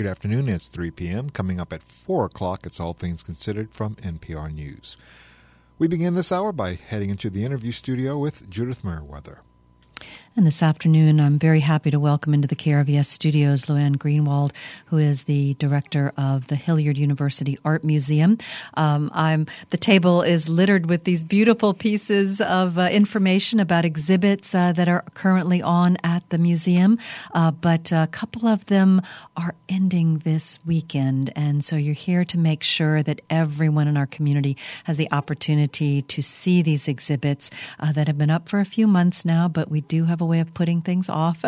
Good afternoon. It's 3 p.m. Coming up at 4 o'clock, it's All Things Considered from NPR News. We begin this hour by heading into the interview studio with Judith Merriweather. And this afternoon, I'm very happy to welcome into the KRVS studios Luann Greenwald, who is the director of the Hilliard University Art Museum. The table is littered with these beautiful pieces of information about exhibits that are currently on at the museum, but a couple of them are ending this weekend. And so you're here to make sure that everyone in our community has the opportunity to see these exhibits that have been up for a few months now, but we do have a way of putting things off.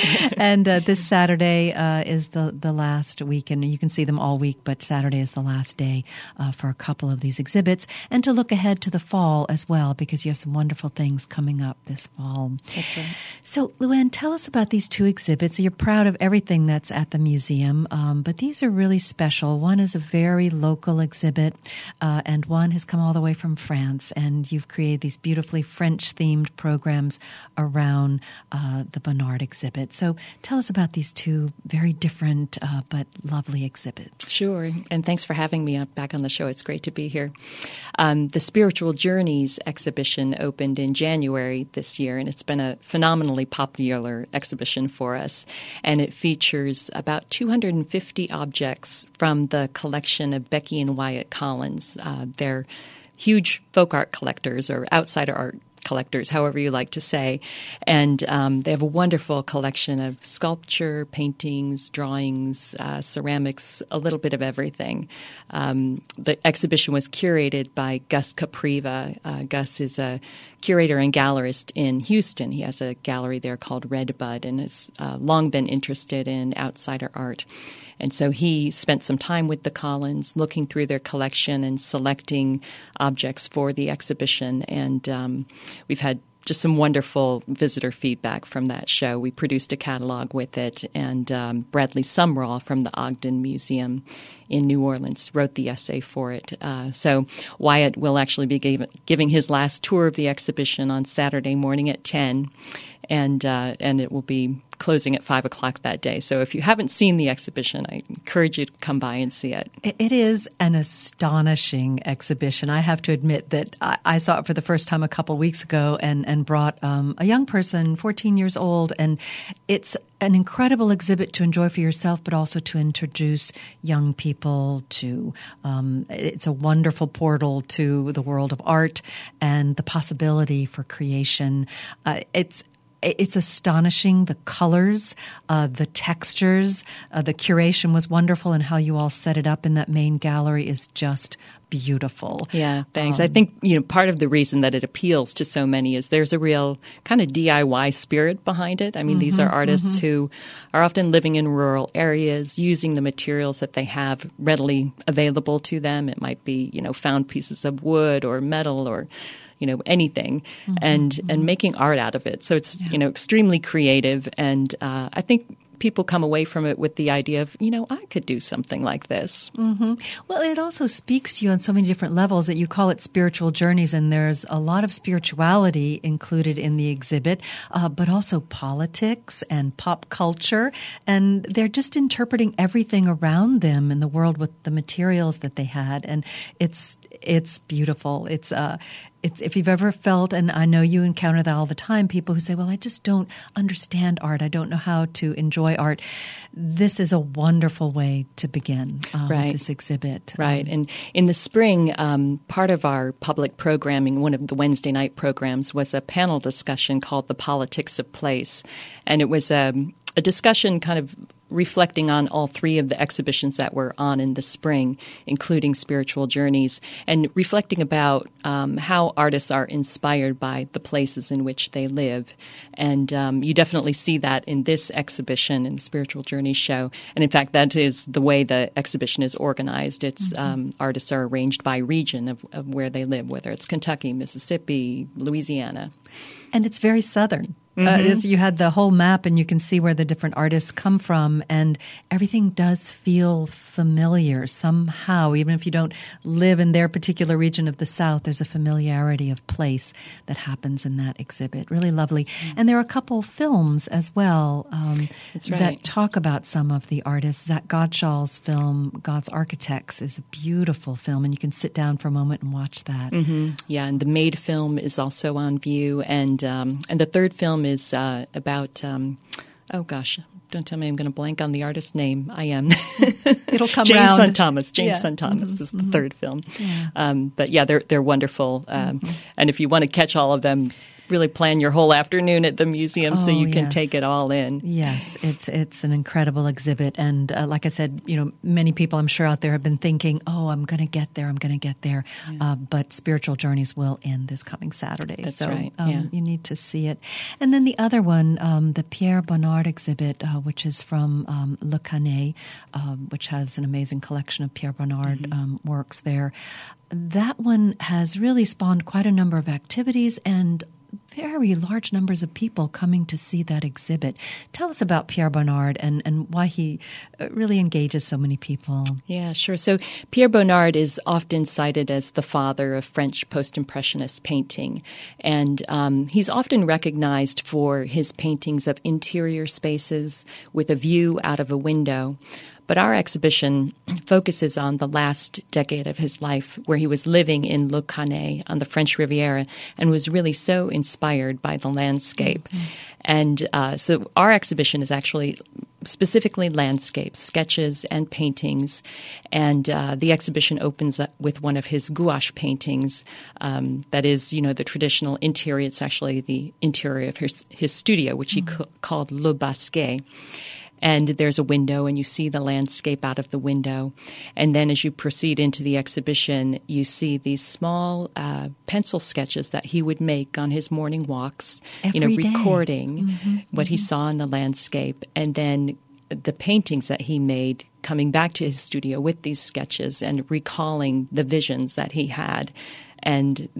And this Saturday is the last weekend. You can see them all week, but Saturday is the last day for a couple of these exhibits. And to look ahead to the fall as well, because you have some wonderful things coming up this fall. That's right. So, Luann, tell us about these two exhibits. You're proud of everything that's at the museum, but these are really special. One is a very local exhibit, and one has come all the way from France. And you've created these beautifully French-themed programs around the Bonnard exhibit. So tell us about these two very different but lovely exhibits. Sure, and thanks for having me back on the show. It's great to be here. The Spiritual Journeys exhibition opened in January this year, and it's been a phenomenally popular exhibition for us. And it features about 250 objects from the collection of Becky and Wyatt Collins. They're huge folk art collectors or outsider art collectors, however you like to say. And they have a wonderful collection of sculpture, paintings, drawings, ceramics, a little bit of everything. The exhibition was curated by Gus Capriva. Gus is a curator and gallerist in Houston. He has a gallery there called Red Bud and has long been interested in outsider art. And so he spent some time with the Collins looking through their collection and selecting objects for the exhibition. And we've had just some wonderful visitor feedback from that show. We produced a catalog with it, and Bradley Sumrall from the Ogden Museum in New Orleans wrote the essay for it. So Wyatt will actually be giving his last tour of the exhibition on Saturday morning at 10, and it will be closing at 5 o'clock that day. So if you haven't seen the exhibition, I encourage you to come by and see it. It is an astonishing exhibition. I have to admit that I saw it for the first time a couple weeks ago and brought a young person, 14 years old, and it's an incredible exhibit to enjoy for yourself, but also to introduce young people to. It's a wonderful portal to the world of art and the possibility for creation. It's astonishing, the colors, the textures, the curation was wonderful, and how you all set it up in that main gallery is just beautiful. Yeah, thanks. I think, part of the reason that it appeals to so many is there's a real kind of DIY spirit behind it. I mean, these are artists who are often living in rural areas, using the materials that they have readily available to them. It might be, found pieces of wood or metal or anything, and making art out of it. So it's, extremely creative. And I think people come away from it with the idea of, I could do something like this. Well, it also speaks to you on so many different levels that you call it spiritual journeys, and there's a lot of spirituality included in the exhibit, but also politics and pop culture, and they're just interpreting everything around them in the world with the materials that they had, and it's beautiful. It's if you've ever felt, and I know you encounter that all the time, people who say, well, I just don't understand art. I don't know how to enjoy art. This is a wonderful way to begin this exhibit. Right. And in the spring, part of our public programming, one of the Wednesday night programs, was a panel discussion called The Politics of Place. And it was a discussion kind of reflecting on all three of the exhibitions that were on in the spring, including Spiritual Journeys, and reflecting about how artists are inspired by the places in which they live. And you definitely see that in this exhibition, in the Spiritual Journeys show. And in fact, that is the way the exhibition is organized. It's artists are arranged by region of where they live, whether it's Kentucky, Mississippi, Louisiana. And it's very Southern. You had the whole map, and you can see where the different artists come from, and everything does feel familiar somehow. Even if you don't live in their particular region of the South, there's a familiarity of place that happens in that exhibit. Really lovely. And there are a couple films as well that talk about some of the artists. Zach Godshall's film, God's Architects, is a beautiful film, and you can sit down for a moment and watch that. Yeah, and the Maid film is also on view, and the third film is about oh gosh, don't tell me I'm going to blank on the artist's name. I am. It'll come James round. Sun Thomas. James Sun Thomas is the third film. Yeah. But yeah, they're wonderful, and if you want to catch all of them, really plan your whole afternoon at the museum so you can take it all in. Yes, it's an incredible exhibit. And like I said, many people I'm sure out there have been thinking, I'm going to get there. Yeah. But Spiritual Journeys will end this coming Saturday. That's so, right. You need to see it. And then the other one, the Pierre Bonnard exhibit, which is from Le Canet, which has an amazing collection of Pierre Bonnard works there. That one has really spawned quite a number of activities and very large numbers of people coming to see that exhibit. Tell us about Pierre Bonnard and why he really engages so many people. Yeah, sure. So Pierre Bonnard is often cited as the father of French post-impressionist painting. And he's often recognized for his paintings of interior spaces with a view out of a window. But our exhibition focuses on the last decade of his life, where he was living in Le Canet on the French Riviera and was really so inspired by the landscape. And so our exhibition is actually specifically landscapes, sketches, and paintings. And the exhibition opens up with one of his gouache paintings that is, the traditional interior. It's actually the interior of his studio, which he called Le Basquet. And there's a window, and you see the landscape out of the window. And then as you proceed into the exhibition, you see these small pencil sketches that he would make on his morning walks, Every day. Recording what he saw in the landscape. And then the paintings that he made coming back to his studio with these sketches and recalling the visions that he had. And,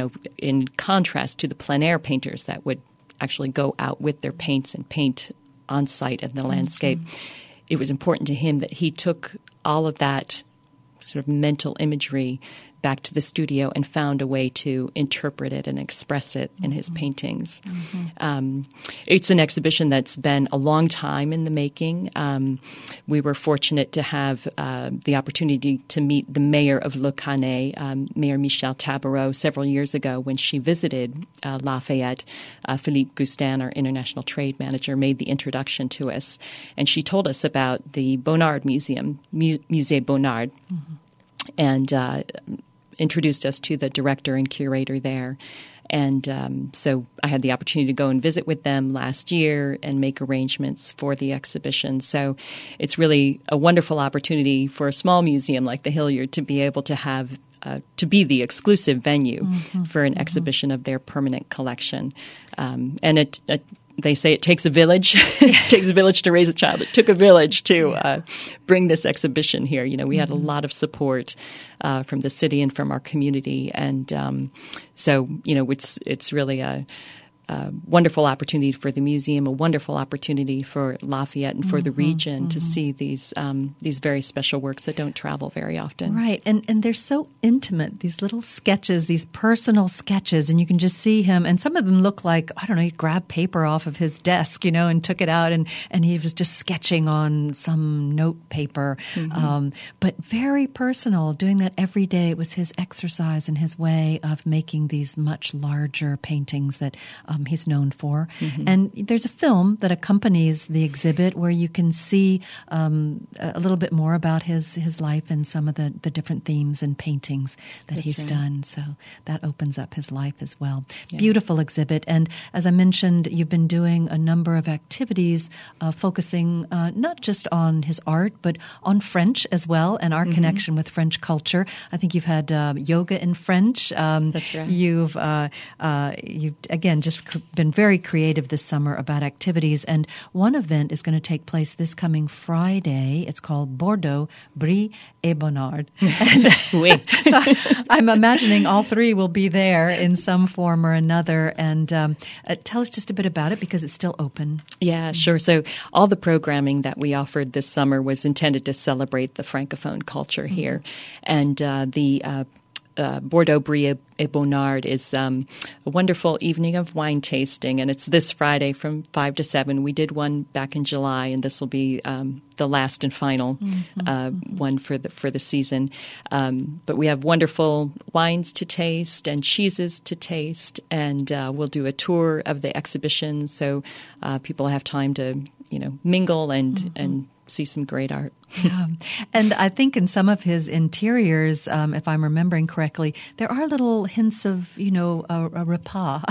in contrast to the plein air painters that would actually go out with their paints and paint on site in the landscape, it was important to him that he took all of that sort of mental imagery back to the studio and found a way to interpret it and express it in his paintings. It's an exhibition that's been a long time in the making. We were fortunate to have the opportunity to meet the mayor of Le Canet, Mayor Michelle Tabarot, several years ago when she visited Lafayette. Philippe Gustin, our international trade manager, made the introduction to us, and she told us about the Bonnard Museum, Musée Bonnard, and introduced us to the director and curator there. And so I had the opportunity to go and visit with them last year and make arrangements for the exhibition. So it's really a wonderful opportunity for a small museum like the Hilliard to be able to have to be the exclusive venue for an exhibition of their permanent collection. And they say it takes a village. It takes a village to raise a child. It took a village to bring this exhibition here. We had a lot of support from the city and from our community, and so it's really a wonderful opportunity for the museum, a wonderful opportunity for Lafayette and for the region to see these very special works that don't travel very often. Right, and they're so intimate, these little sketches, these personal sketches, and you can just see him, and some of them look like, I don't know, he grabbed paper off of his desk, and took it out, and he was just sketching on some note paper, but very personal, doing that every day. It was his exercise and his way of making these much larger paintings that he's known for. And there's a film that accompanies the exhibit where you can see a little bit more about his life and some of the different themes and paintings that he's done. So that opens up his life as well. Yeah. Beautiful exhibit. And as I mentioned, you've been doing a number of activities focusing not just on his art, but on French as well and our connection with French culture. I think you've had yoga in French. That's right. You've again, just been very creative this summer about activities, and one event is going to take place this coming Friday. It's called Bordeaux, Brie et Bonnard. Oui. So I'm imagining all three will be there in some form or another. And tell us just a bit about it, because it's still open. Yeah, sure. So all the programming that we offered this summer was intended to celebrate the Francophone culture here. And the Bordeaux Brie et Bonnard is a wonderful evening of wine tasting, and it's this Friday from 5 to 7. We did one back in July, and this will be the last and final one for the season. But we have wonderful wines to taste and cheeses to taste, and we'll do a tour of the exhibition, so people have time to mingle and see some great art. Yeah. And I think in some of his interiors, if I'm remembering correctly, there are little hints of, a repas.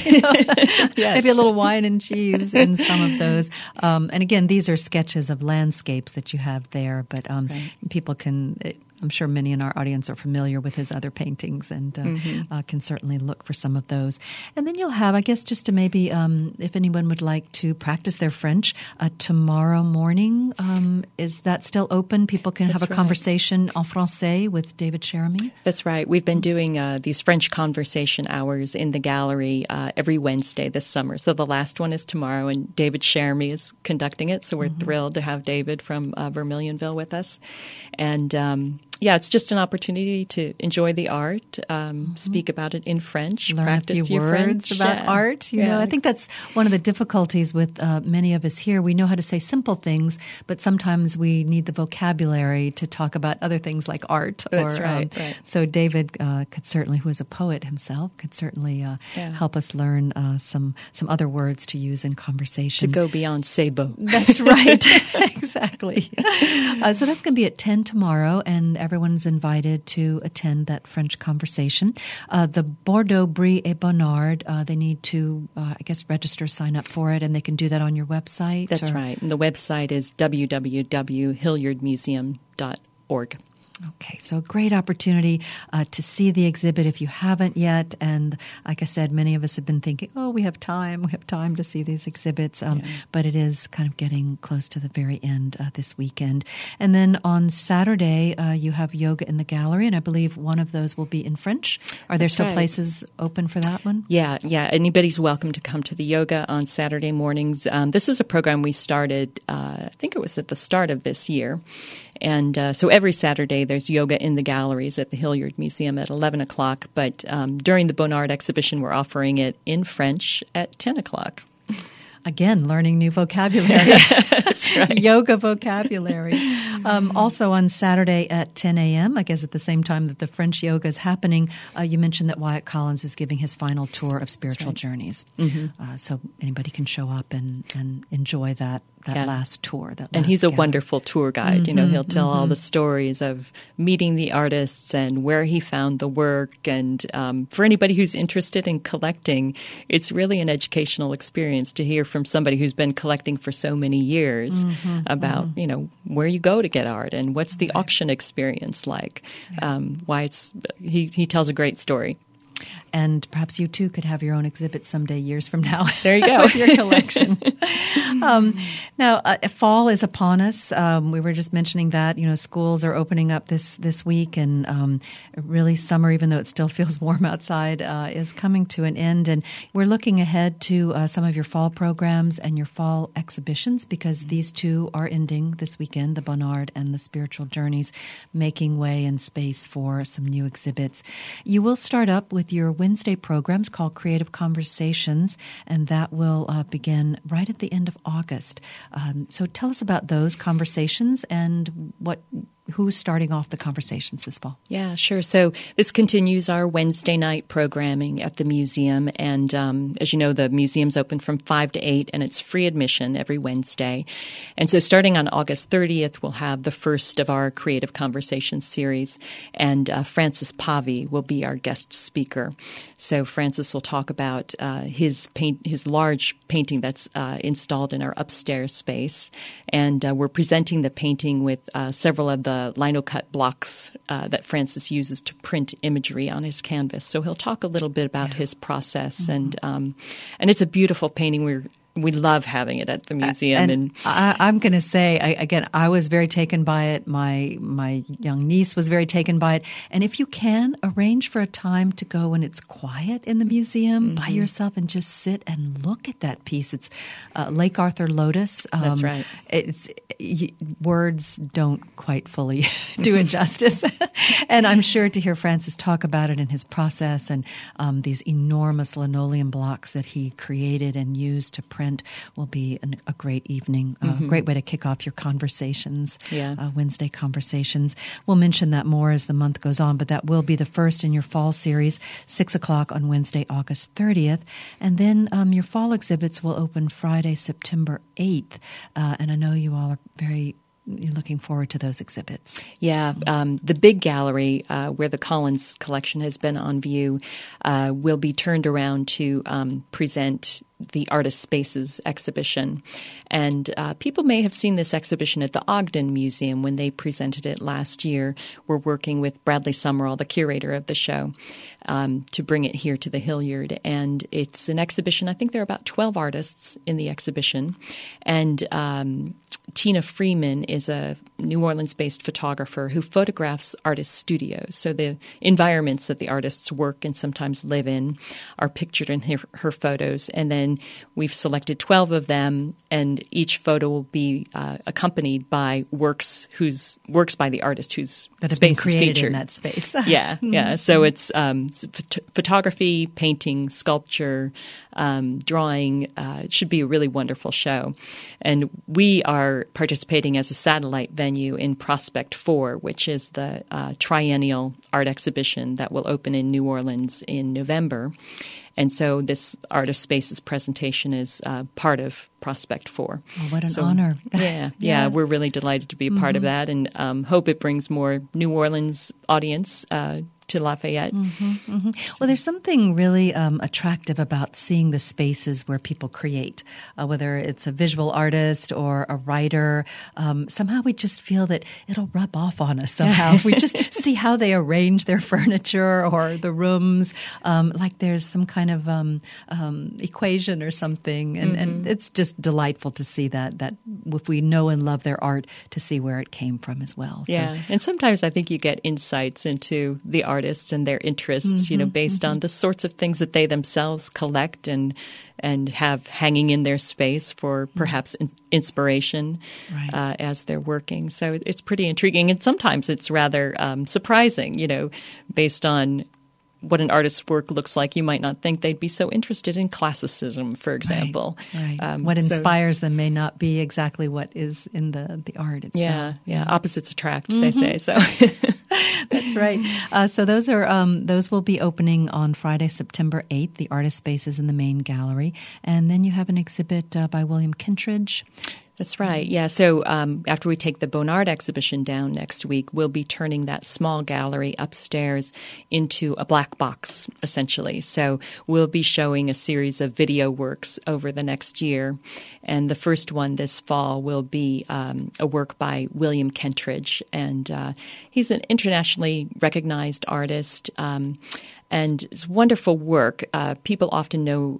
Yes. Maybe a little wine and cheese in some of those. And again, these are sketches of landscapes that you have there, but Right. people can... I'm sure many in our audience are familiar with his other paintings and can certainly look for some of those. And then you'll have, I guess, just to maybe, if anyone would like to practice their French, tomorrow morning, is that still open? People can have a conversation en français with David Cheremy? That's right. We've been doing these French conversation hours in the gallery every Wednesday this summer. So the last one is tomorrow, and David Cheremy is conducting it. So we're thrilled to have David from Vermilionville with us. And it's just an opportunity to enjoy the art, speak about it in French, learn practice a few your words French. about art. You know, I think that's one of the difficulties with many of us here. We know how to say simple things, but sometimes we need the vocabulary to talk about other things like art. That's right. So David could certainly, who is a poet himself, could certainly help us learn some other words to use in conversation. To go beyond c'est beau. That's right. Exactly. So that's going to be at 10 tomorrow, and everyone's invited to attend that French conversation. The Bordeaux Brie et Bonnard, they need to, register, sign up for it, and they can do that on your website? That's right. And the website is www.hilliardmuseum.org. Okay, so a great opportunity to see the exhibit if you haven't yet. And like I said, many of us have been thinking, we have time to see these exhibits. But it is kind of getting close to the very end this weekend. And then on Saturday, you have yoga in the gallery, and I believe one of those will be in French. Are there still places open for that one? Yeah. Anybody's welcome to come to the yoga on Saturday mornings. This is a program we started, I think it was at the start of this year. And so every Saturday there's yoga in the galleries at the Hilliard Museum at 11 o'clock. But during the Bonnard exhibition, we're offering it in French at 10 o'clock. Again, learning new vocabulary. That's right. Yoga vocabulary. Also on Saturday at 10 a.m., I guess at the same time that the French yoga is happening, you mentioned that Wyatt Collins is giving his final tour of Spiritual Journeys. So anybody can show up and enjoy that last tour. And he's a wonderful tour guide. He'll tell all the stories of meeting the artists and where he found the work. And for anybody who's interested in collecting, it's really an educational experience to hear from somebody who's been collecting for so many years about, where you go to get art and what's the auction experience like. Why he tells a great story. And perhaps you too could have your own exhibit someday, years from now. There you go. With your collection. Now, fall is upon us. We were just mentioning that, schools are opening up this week, and really summer, even though it still feels warm outside, is coming to an end. And we're looking ahead to some of your fall programs and your fall exhibitions, because these two are ending this weekend, the Bonnard and the Spiritual Journeys, making way and space for some new exhibits. You will start up with your Wednesday programs called Creative Conversations, and that will begin right at the end of August. So tell us about those conversations and who's starting off the conversations this fall. Yeah, sure. So this continues our Wednesday night programming at the museum. And as you know, the museum's open from 5 to 8, and it's free admission every Wednesday. And so starting on August 30th, we'll have the first of our Creative Conversations series. And Francis Pavi will be our guest speaker. So Francis will talk about his large painting that's installed in our upstairs space. And we're presenting the painting with several of the the lino cut blocks that Francis uses to print imagery on his canvas. So he'll talk a little bit about his process, and it's a beautiful painting. We love having it at the museum. And I'm going to say, I was very taken by it. My young niece was very taken by it. And if you can, arrange for a time to go when it's quiet in the museum by yourself and just sit and look at that piece. It's Lake Arthur Lotus. That's right. Words don't quite fully do it justice. And I'm sure to hear Francis talk about it and his process and these enormous linoleum blocks that he created and used to print will be a great evening, a great way to kick off your conversations, Wednesday conversations. We'll mention that more as the month goes on, but that will be the first in your fall series, 6 o'clock on Wednesday, August 30th. And then your fall exhibits will open Friday, September 8th. And I know you all are you're looking forward to those exhibits. Yeah, the big gallery where the Collins collection has been on view will be turned around to present the Artist Spaces exhibition. And people may have seen this exhibition at the Ogden Museum when they presented it last year. We're working with Bradley Summerall, the curator of the show, to bring it here to the Hilliard. And it's an exhibition. I think there are about 12 artists in the exhibition. And Tina Freeman is a New Orleans-based photographer who photographs artist studios. So the environments that the artists work and sometimes live in are pictured in her photos. And then we've selected 12 of them, and each photo will be accompanied by works by the artist whose that have space been created is featured in that space. Yeah. So it's photography, painting, sculpture, drawing. It should be a really wonderful show. And we are participating as a satellite venue in Prospect 4, which is the triennial art exhibition that will open in New Orleans in November. And so this Artist Spaces presentation is part of Prospect 4. Oh, what an honor. Yeah, we're really delighted to be a part of that, and hope it brings more New Orleans audience to Lafayette. Well, there's something really attractive about seeing the spaces where people create, whether it's a visual artist or a writer. Somehow we just feel that it'll rub off on us somehow. If we just see how they arrange their furniture or the rooms, like there's some kind of equation or something. And it's just delightful to see that if we know and love their art, to see where it came from as well. Yeah, so, and sometimes I think you get insights into the artists and their interests, based on the sorts of things that they themselves collect and have hanging in their space for perhaps inspiration as they're working. So it's pretty intriguing, and sometimes it's rather surprising, based on what an artist's work looks like. You might not think they'd be so interested in classicism, for example. Right. What inspires them may not be exactly what is in the art itself. Yeah. Opposites attract, they say. So that's right. So those will be opening on Friday, September 8th. The Artist Spaces in the main gallery, and then you have an exhibit by William Kentridge. That's right. Yeah. So after we take the Bonnard exhibition down next week, we'll be turning that small gallery upstairs into a black box, essentially. So we'll be showing a series of video works over the next year. And the first one this fall will be a work by William Kentridge. And he's an internationally recognized artist. And it's wonderful work. People often know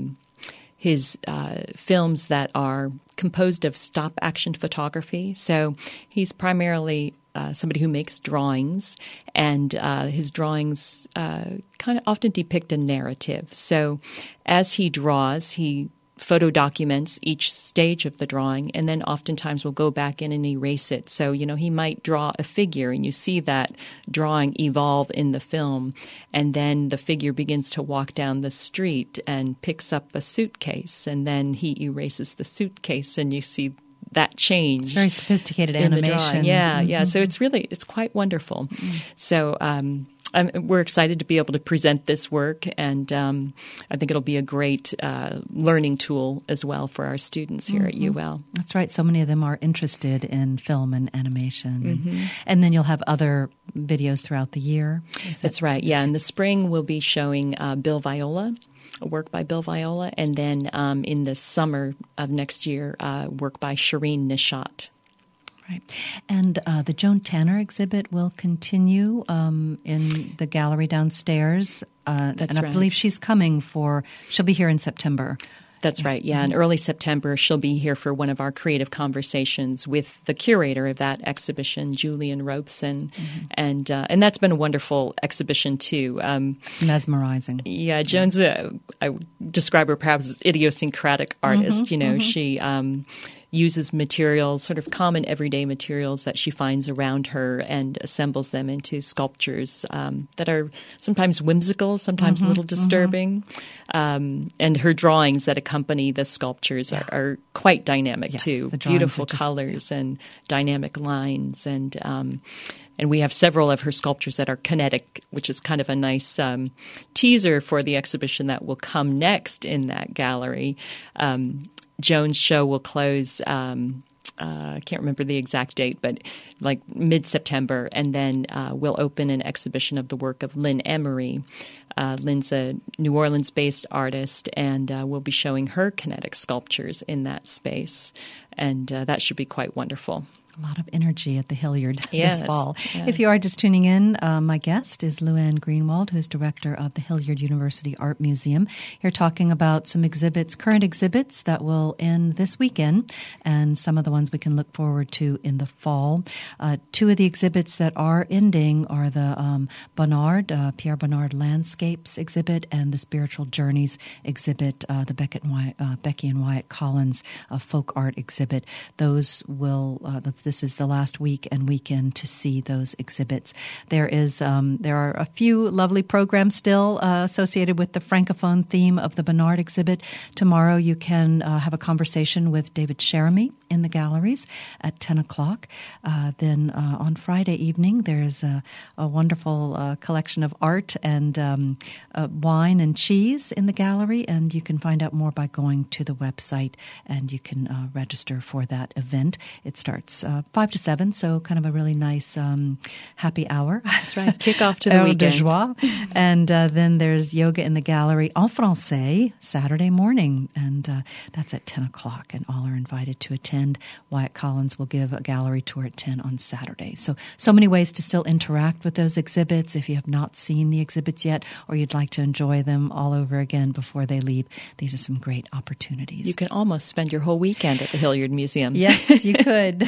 his films that are composed of stop-action photography. So he's primarily somebody who makes drawings, and his drawings kind of often depict a narrative. So as he draws, he photo documents each stage of the drawing, and then oftentimes will go back in and erase it. So, he might draw a figure, and you see that drawing evolve in the film, and then the figure begins to walk down the street and picks up a suitcase, and then he erases the suitcase, and you see that change. It's very sophisticated animation. Yeah. So it's quite wonderful. So we're excited to be able to present this work, and I think it'll be a great learning tool as well for our students here at UL. That's right. So many of them are interested in film and animation. And then you'll have other videos throughout the year. That's right. Yeah. In the spring, we'll be showing Bill Viola, a work by Bill Viola, and then in the summer of next year, work by Shireen Nishat. Right. And the Joan Tanner exhibit will continue in the gallery downstairs. That's right. I believe she'll be here in September. That's right, yeah. In early September, she'll be here for one of our creative conversations with the curator of that exhibition, Julian Robeson. And that's been a wonderful exhibition, too. Mesmerizing. Yeah, Joan's, I would describe her perhaps as idiosyncratic artist. She uses materials, sort of common everyday materials that she finds around her and assembles them into sculptures that are sometimes whimsical, sometimes a little disturbing. And her drawings that accompany the sculptures are quite dynamic, too. Beautiful colors and dynamic lines. And we have several of her sculptures that are kinetic, which is kind of a nice teaser for the exhibition that will come next in that gallery. Joan's show will close, I can't remember the exact date, but like mid-September, and then we'll open an exhibition of the work of Lynn Emery. Lynn's a New Orleans-based artist, and we'll be showing her kinetic sculptures in that space, and that should be quite wonderful. A lot of energy at the Hilliard this fall. Yes. If you are just tuning in, my guest is Luann Greenwald, who is director of the Hilliard University Art Museum. Here talking about some current exhibits that will end this weekend, and some of the ones we can look forward to in the fall. Two of the exhibits that are ending are the Pierre Bonnard Landscapes exhibit and the Spiritual Journeys exhibit, the Becky and Wyatt Collins folk art exhibit. Those will this is the last week and weekend to see those exhibits. There are a few lovely programs still associated with the Francophone theme of the Bonnard exhibit. Tomorrow you can have a conversation with David Cheremy in the galleries at 10 o'clock. Then on Friday evening, there's a wonderful collection of art and wine and cheese in the gallery, and you can find out more by going to the website, and you can register for that event. It starts 5 to 7, so kind of a really nice happy hour. That's right. Kick off to the weekend. De joie. And then there's yoga in the gallery en français Saturday morning, and that's at 10 o'clock, and all are invited to attend. Wyatt Collins will give a gallery tour at 10 on Saturday. So many ways to still interact with those exhibits. If you have not seen the exhibits yet, or you'd like to enjoy them all over again before they leave, these are some great opportunities. You can almost spend your whole weekend at the Hilliard Museum. Yes, you could.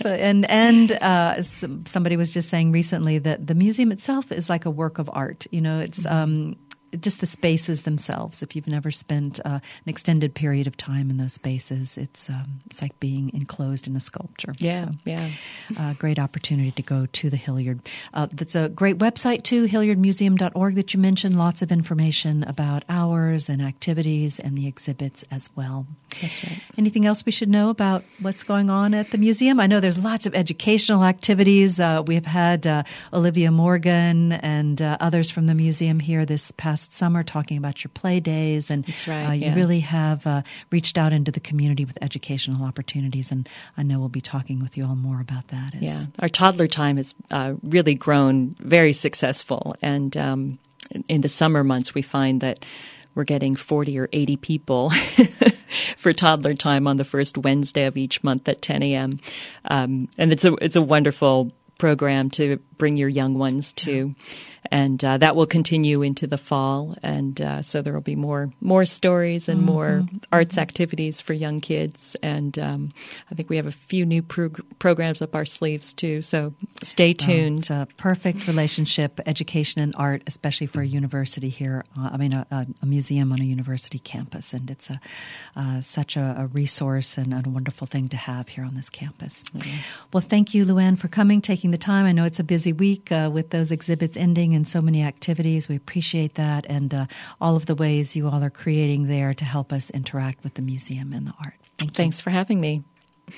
Somebody was just saying recently that the museum itself is like a work of art. It's just the spaces themselves. If you've never spent an extended period of time in those spaces, it's like being enclosed in a sculpture. Great opportunity to go to the Hilliard. That's a great website too, hilliardmuseum.org, that you mentioned. Lots of information about hours and activities and the exhibits as well. That's right. Anything else we should know about what's going on at the museum? I know there's lots of educational activities. We have had Olivia Morgan and others from the museum here this past summer talking about your play days. And that's right, you really have reached out into the community with educational opportunities. And I know we'll be talking with you all more about that. Our toddler time has really grown very successful. And in the summer months, we find that we're getting 40 or 80 people for toddler time on the first Wednesday of each month at 10 a.m. And it's a wonderful program to bring your young ones to. And that will continue into the fall. And so there will be more stories and more arts activities for young kids. And I think we have a few new programs up our sleeves, too. So stay tuned. It's a perfect relationship, education and art, especially for a university here. A museum on a university campus. And it's such a resource and a wonderful thing to have here on this campus. Mm-hmm. Well, thank you, Luann, for coming, taking the time. I know it's a busy week with those exhibits ending and so many activities. We appreciate that, and all of the ways you all are creating there to help us interact with the museum and the art. Thanks for having me.